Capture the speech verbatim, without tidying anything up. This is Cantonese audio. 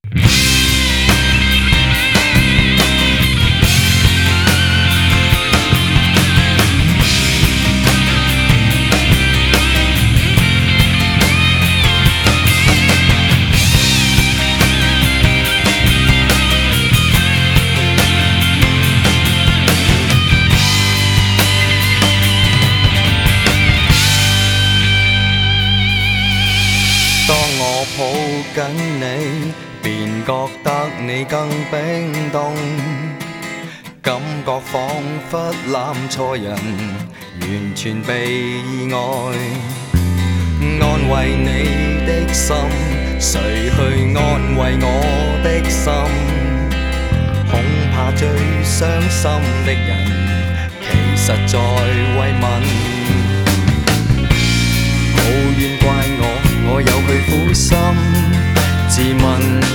當我抱緊你，便覺得你更冰凍，感覺彷彿攬錯人，完全被意外。安慰你的心，誰去安慰我的心？恐怕最傷心的人，其實在慰問。抱怨怪我。我有佢苦心，自問